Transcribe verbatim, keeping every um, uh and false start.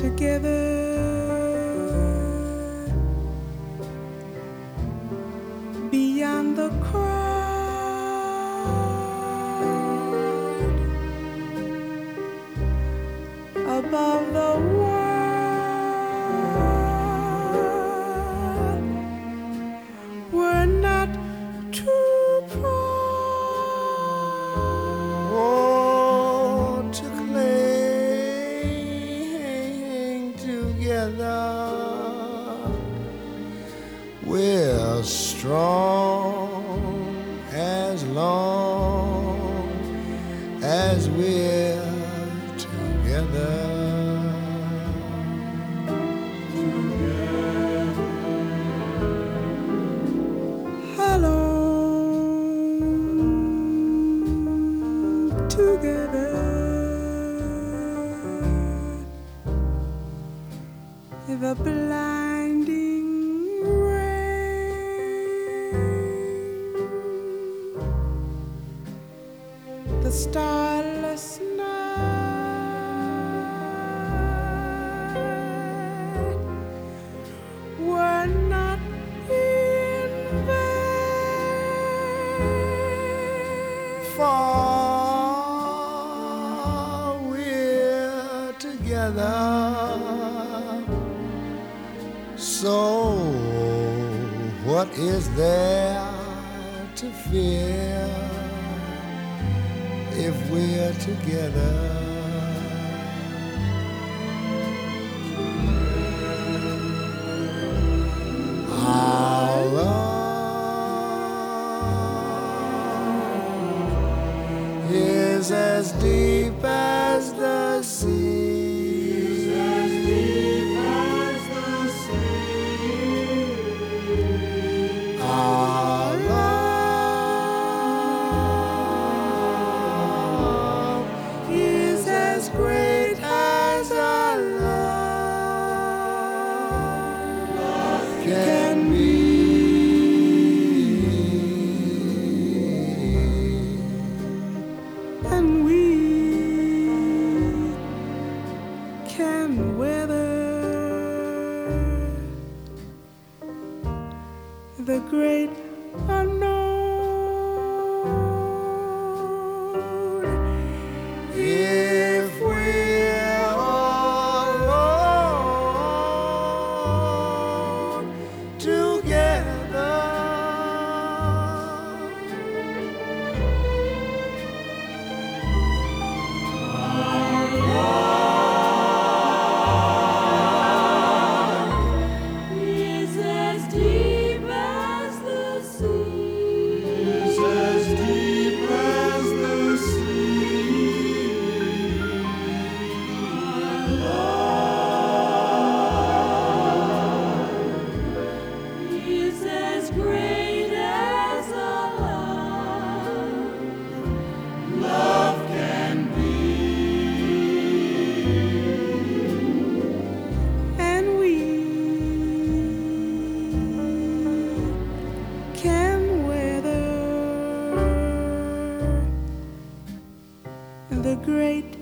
together beyond the crowd, above the world. We're not too proud oh, to cling together. We're strong as long as we're together. Together the blinding rain, the starless night were not in vain. For we're together, so what is there to fear if we're together? Our love is as deep as the sea. Our love is as great as our love can be. And we can weather the great unknown if we're alone together. Our love is as deep as the sea. Is as deep as the sea. Our love is as great as a love love can be. And we can weather the great